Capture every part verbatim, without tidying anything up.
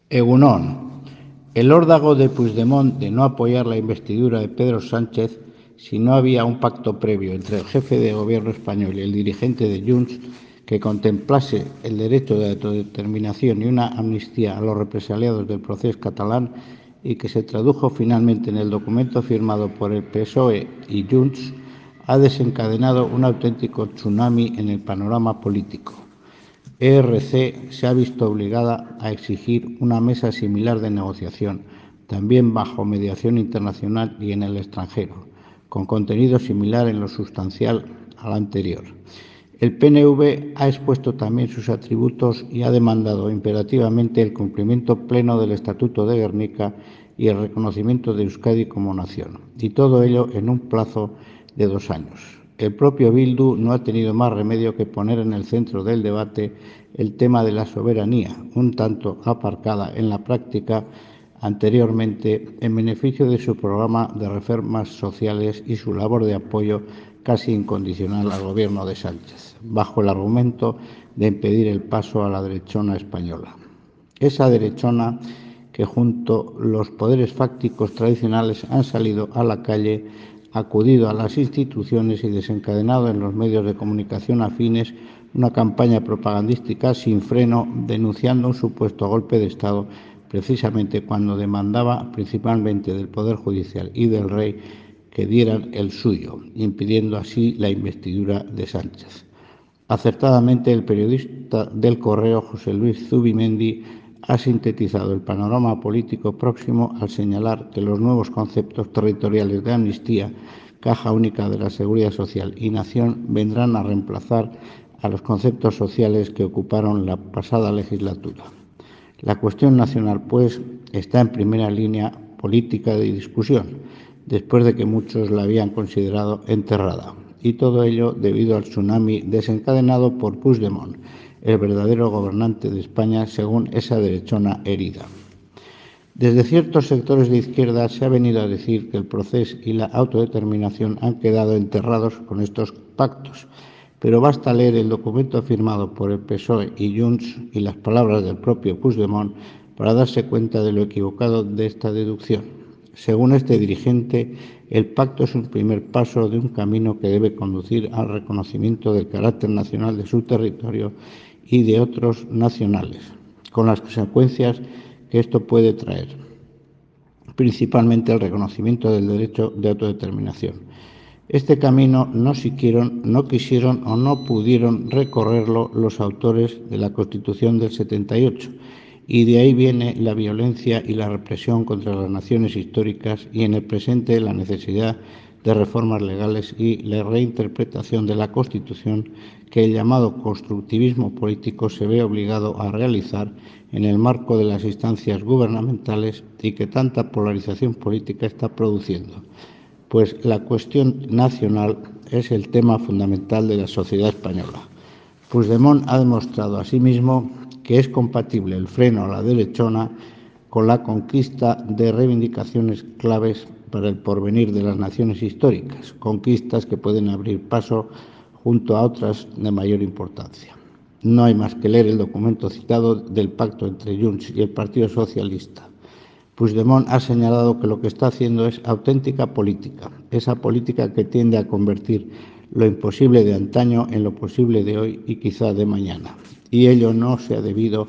Egunon. El órdago de Puigdemont de no apoyar la investidura de Pedro Sánchez si no había un pacto previo entre el jefe de gobierno español y el dirigente de Junts que contemplase el derecho de autodeterminación y una amnistía a los represaliados del proceso catalán y que se tradujo finalmente en el documento firmado por el P S O E y Junts, ha desencadenado un auténtico tsunami en el panorama político. E R C se ha visto obligada a exigir una mesa similar de negociación, también bajo mediación internacional y en el extranjero, con contenido similar en lo sustancial al anterior. El P N V ha expuesto también sus atributos y ha demandado imperativamente el cumplimiento pleno del Estatuto de Gernika y el reconocimiento de Euskadi como nación, y todo ello en un plazo de dos años. El propio Bildu no ha tenido más remedio que poner en el centro del debate el tema de la soberanía, un tanto aparcada en la práctica anteriormente en beneficio de su programa de reformas sociales y su labor de apoyo casi incondicional al gobierno de Sánchez, bajo el argumento de impedir el paso a la derechona española. Esa derechona que junto a los poderes fácticos tradicionales han salido a la calle, acudido a las instituciones y desencadenado en los medios de comunicación afines una campaña propagandística sin freno denunciando un supuesto golpe de Estado precisamente cuando demandaba principalmente del Poder Judicial y del Rey que dieran el suyo, impidiendo así la investidura de Sánchez. Acertadamente, el periodista del Correo, José Luis Zubimendi, ha sintetizado el panorama político próximo al señalar que los nuevos conceptos territoriales de amnistía, Caja Única de la Seguridad Social y Nación vendrán a reemplazar a los conceptos sociales que ocuparon la pasada legislatura. La cuestión nacional, pues, está en primera línea política de discusión, después de que muchos la habían considerado enterrada. Y todo ello debido al tsunami desencadenado por Puigdemont, el verdadero gobernante de España según esa derechona herida. Desde ciertos sectores de izquierda se ha venido a decir que el proceso y la autodeterminación han quedado enterrados con estos pactos, pero basta leer el documento firmado por el P S O E y Junts y las palabras del propio Puigdemont para darse cuenta de lo equivocado de esta deducción. Según este dirigente, el pacto es un primer paso de un camino que debe conducir al reconocimiento del carácter nacional de su territorio y de otros nacionales, con las consecuencias que esto puede traer, principalmente el reconocimiento del derecho de autodeterminación. Este camino no, siquieron, no quisieron o no pudieron recorrerlo los autores de la Constitución del setenta y ocho, y de ahí viene la violencia y la represión contra las naciones históricas y en el presente la necesidad de reformas legales y la reinterpretación de la Constitución que el llamado constructivismo político se ve obligado a realizar en el marco de las instancias gubernamentales y que tanta polarización política está produciendo, pues la cuestión nacional es el tema fundamental de la sociedad española. Puigdemont ha demostrado asimismo que es compatible el freno a la derechona con la conquista de reivindicaciones claves para el porvenir de las naciones históricas, conquistas que pueden abrir paso junto a otras de mayor importancia. No hay más que leer el documento citado del pacto entre Junts y el Partido Socialista. Puigdemont ha señalado que lo que está haciendo es auténtica política, esa política que tiende a convertir lo imposible de antaño en lo posible de hoy y quizá de mañana. Y ello no se ha debido,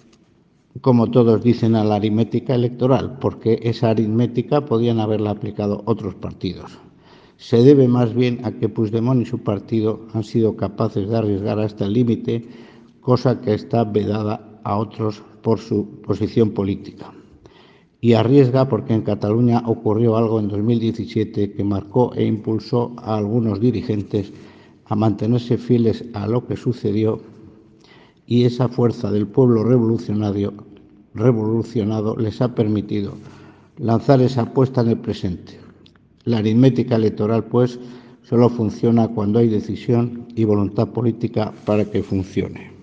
como todos dicen, a la aritmética electoral, porque esa aritmética podían haberla aplicado otros partidos. Se debe más bien a que Puigdemont y su partido han sido capaces de arriesgar hasta el límite, cosa que está vedada a otros por su posición política. Y arriesga porque en Cataluña ocurrió algo en dos mil diecisiete que marcó e impulsó a algunos dirigentes a mantenerse fieles a lo que sucedió, y esa fuerza del pueblo revolucionario revolucionado les ha permitido lanzar esa apuesta en el presente. La aritmética electoral, pues, solo funciona cuando hay decisión y voluntad política para que funcione.